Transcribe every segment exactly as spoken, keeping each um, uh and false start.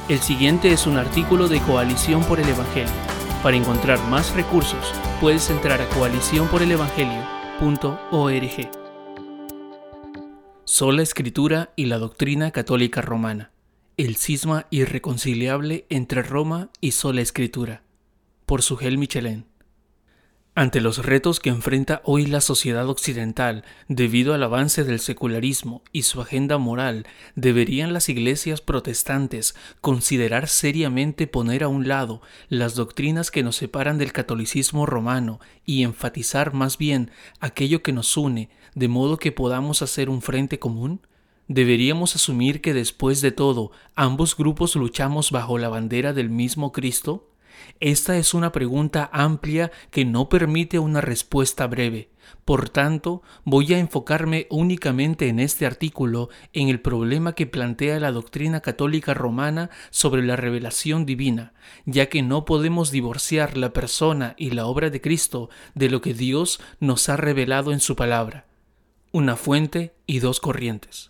El siguiente es un artículo de Coalición por el Evangelio. Para encontrar más recursos, puedes entrar a coalición por el evangelio punto org. Sola Escritura y la doctrina católica romana. El cisma irreconciliable entre Roma y sola Escritura. Por Sugel Michelén. Ante los retos que enfrenta hoy la sociedad occidental debido al avance del secularismo y su agenda moral, deberían las iglesias protestantes considerar seriamente poner a un lado las doctrinas que nos separan del catolicismo romano y enfatizar más bien aquello que nos une, de modo que podamos hacer un frente común. ¿Deberíamos asumir que después de todo ambos grupos luchamos bajo la bandera del mismo Cristo? Esta es una pregunta amplia que no permite una respuesta breve. Por tanto, voy a enfocarme únicamente en este artículo en el problema que plantea la doctrina católica romana sobre la revelación divina, ya que no podemos divorciar la persona y la obra de Cristo de lo que Dios nos ha revelado en su palabra. Una fuente y dos corrientes.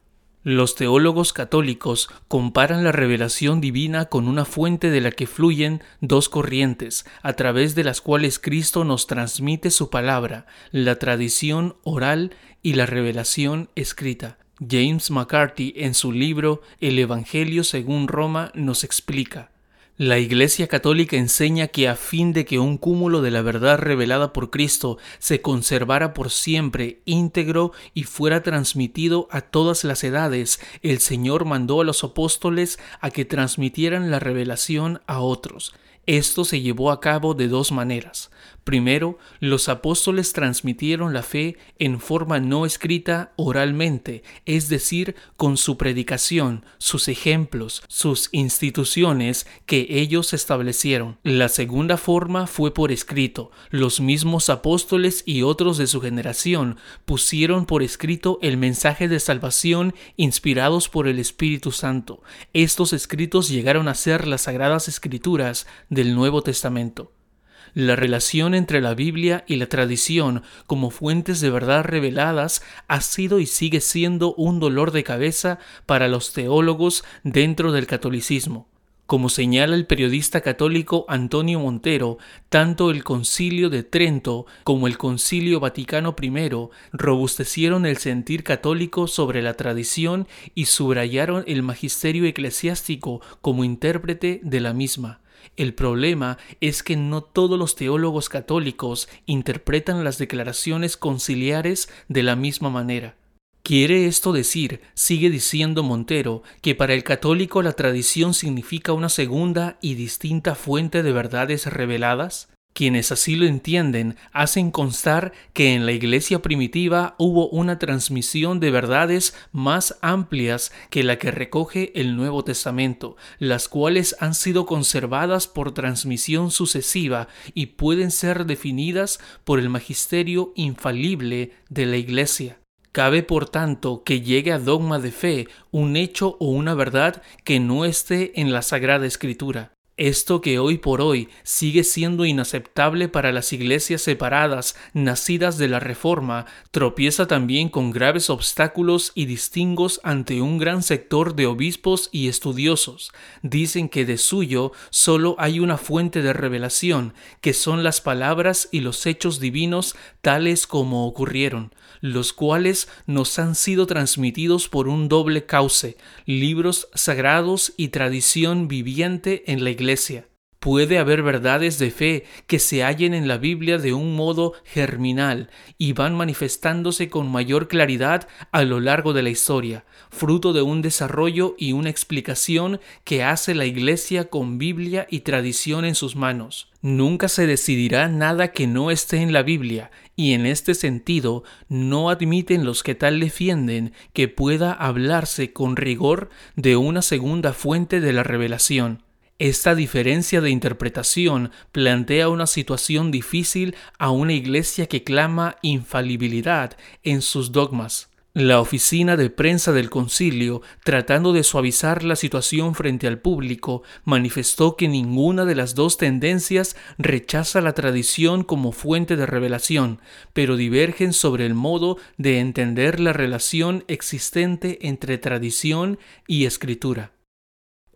Los teólogos católicos comparan la revelación divina con una fuente de la que fluyen dos corrientes, a través de las cuales Cristo nos transmite su palabra, la tradición oral y la revelación escrita. James McCarthy, en su libro El Evangelio según Roma, nos explica: la Iglesia Católica enseña que a fin de que un cúmulo de la verdad revelada por Cristo se conservara por siempre íntegro y fuera transmitido a todas las edades, el Señor mandó a los apóstoles a que transmitieran la revelación a otros. Esto se llevó a cabo de dos maneras. Primero, los apóstoles transmitieron la fe en forma no escrita oralmente, es decir, con su predicación, sus ejemplos, sus instituciones que ellos establecieron. La segunda forma fue por escrito. Los mismos apóstoles y otros de su generación pusieron por escrito el mensaje de salvación inspirados por el Espíritu Santo. Estos escritos llegaron a ser las Sagradas Escrituras del Nuevo Testamento. La relación entre la Biblia y la tradición como fuentes de verdad reveladas ha sido y sigue siendo un dolor de cabeza para los teólogos dentro del catolicismo. Como señala el periodista católico Antonio Montero, tanto el Concilio de Trento como el Concilio Vaticano primero robustecieron el sentir católico sobre la tradición y subrayaron el magisterio eclesiástico como intérprete de la misma. El problema es que no todos los teólogos católicos interpretan las declaraciones conciliares de la misma manera. ¿Quiere esto decir, sigue diciendo Montero, que para el católico la tradición significa una segunda y distinta fuente de verdades reveladas? Quienes así lo entienden hacen constar que en la Iglesia primitiva hubo una transmisión de verdades más amplias que la que recoge el Nuevo Testamento, las cuales han sido conservadas por transmisión sucesiva y pueden ser definidas por el magisterio infalible de la Iglesia. Cabe, por tanto, que llegue a dogma de fe un hecho o una verdad que no esté en la Sagrada Escritura. Esto que hoy por hoy sigue siendo inaceptable para las iglesias separadas nacidas de la Reforma, tropieza también con graves obstáculos y distingos ante un gran sector de obispos y estudiosos. Dicen que de suyo solo hay una fuente de revelación, que son las palabras y los hechos divinos tales como ocurrieron, los cuales nos han sido transmitidos por un doble cauce, libros sagrados y tradición viviente en la Iglesia. Puede haber verdades de fe que se hallen en la Biblia de un modo germinal y van manifestándose con mayor claridad a lo largo de la historia, fruto de un desarrollo y una explicación que hace la Iglesia con Biblia y tradición en sus manos. Nunca se decidirá nada que no esté en la Biblia, y en este sentido no admiten los que tal defienden que pueda hablarse con rigor de una segunda fuente de la revelación. Esta diferencia de interpretación plantea una situación difícil a una iglesia que clama infalibilidad en sus dogmas. La oficina de prensa del concilio, tratando de suavizar la situación frente al público, manifestó que ninguna de las dos tendencias rechaza la tradición como fuente de revelación, pero divergen sobre el modo de entender la relación existente entre tradición y escritura.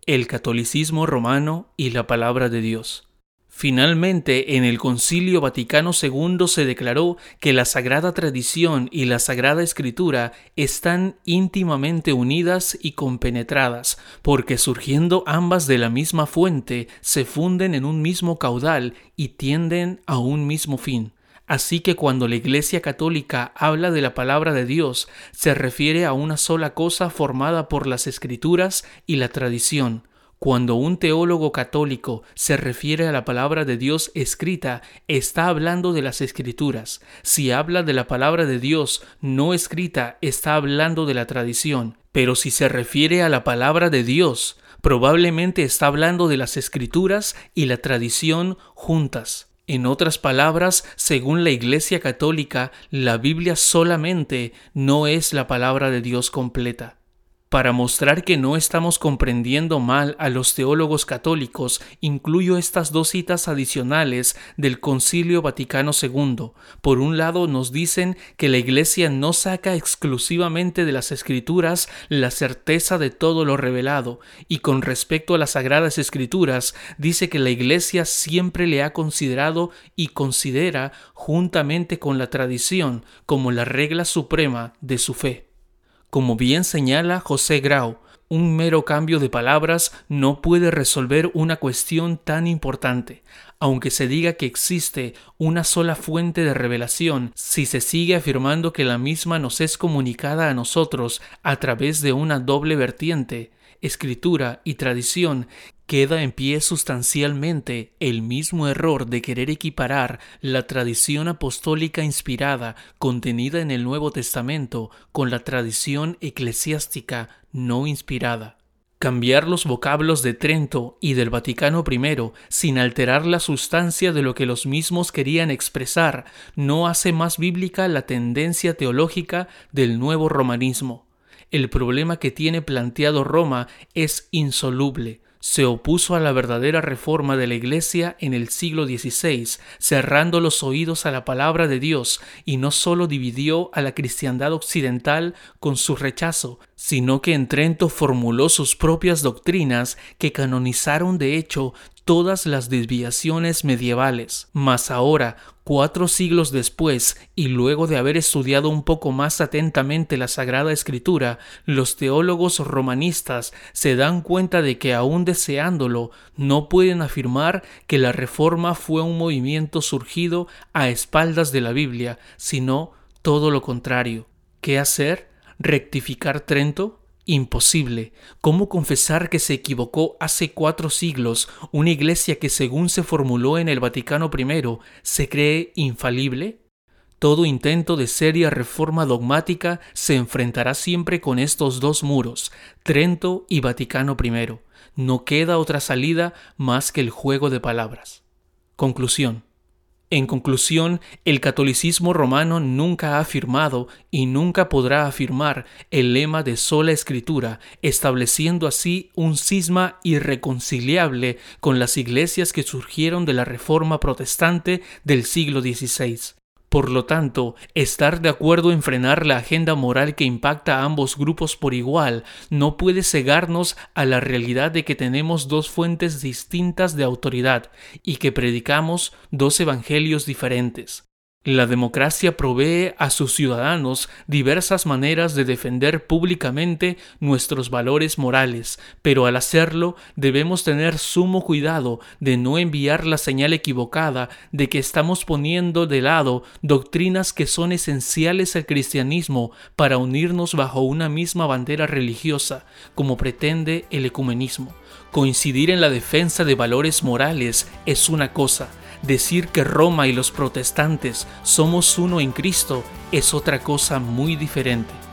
el catolicismo romano y la palabra de Dios. Finalmente, en el Concilio Vaticano segundo se declaró que la Sagrada Tradición y la Sagrada Escritura están íntimamente unidas y compenetradas, porque surgiendo ambas de la misma fuente, se funden en un mismo caudal y tienden a un mismo fin. Así que cuando la Iglesia Católica habla de la palabra de Dios, se refiere a una sola cosa formada por las Escrituras y la tradición. Cuando un teólogo católico se refiere a la palabra de Dios escrita, está hablando de las Escrituras. Si habla de la palabra de Dios no escrita, está hablando de la tradición. Pero si se refiere a la palabra de Dios, probablemente está hablando de las Escrituras y la tradición juntas. En otras palabras, según la Iglesia Católica, la Biblia solamente no es la palabra de Dios completa. Para mostrar que no estamos comprendiendo mal a los teólogos católicos, incluyo estas dos citas adicionales del Concilio Vaticano segundo. Por un lado, nos dicen que la Iglesia no saca exclusivamente de las Escrituras la certeza de todo lo revelado, y con respecto a las Sagradas Escrituras, dice que la Iglesia siempre le ha considerado y considera, juntamente con la tradición, como la regla suprema de su fe. Como bien señala José Grau, un mero cambio de palabras no puede resolver una cuestión tan importante. Aunque se diga que existe una sola fuente de revelación, si se sigue afirmando que la misma nos es comunicada a nosotros a través de una doble vertiente, escritura y tradición, queda en pie sustancialmente el mismo error de querer equiparar la tradición apostólica inspirada contenida en el Nuevo Testamento con la tradición eclesiástica no inspirada. Cambiar los vocablos de Trento y del Vaticano primero sin alterar la sustancia de lo que los mismos querían expresar no hace más bíblica la tendencia teológica del nuevo romanismo. El problema que tiene planteado Roma es insoluble. Se opuso a la verdadera reforma de la Iglesia en el siglo dieciséis, cerrando los oídos a la palabra de Dios, y no solo dividió a la cristiandad occidental con su rechazo, sino que en Trento formuló sus propias doctrinas que canonizaron de hecho todas las desviaciones medievales. Mas ahora, cuatro siglos después, y luego de haber estudiado un poco más atentamente la Sagrada Escritura, los teólogos romanistas se dan cuenta de que aún deseándolo, no pueden afirmar que la Reforma fue un movimiento surgido a espaldas de la Biblia, sino todo lo contrario. ¿Qué hacer? ¿Rectificar Trento? Imposible. ¿Cómo confesar que se equivocó hace cuatro siglos una iglesia que, según se formuló en el Vaticano primero, se cree infalible? Todo intento de seria reforma dogmática se enfrentará siempre con estos dos muros, Trento y Vaticano primero. No queda otra salida más que el juego de palabras. Conclusión. En conclusión, el catolicismo romano nunca ha afirmado y nunca podrá afirmar el lema de sola escritura, estableciendo así un cisma irreconciliable con las iglesias que surgieron de la Reforma protestante del siglo dieciséis. Por lo tanto, estar de acuerdo en frenar la agenda moral que impacta a ambos grupos por igual no puede cegarnos a la realidad de que tenemos dos fuentes distintas de autoridad y que predicamos dos evangelios diferentes. La democracia provee a sus ciudadanos diversas maneras de defender públicamente nuestros valores morales, pero al hacerlo debemos tener sumo cuidado de no enviar la señal equivocada de que estamos poniendo de lado doctrinas que son esenciales al cristianismo para unirnos bajo una misma bandera religiosa, como pretende el ecumenismo. Coincidir en la defensa de valores morales es una cosa. Decir que Roma y los protestantes somos uno en Cristo es otra cosa muy diferente.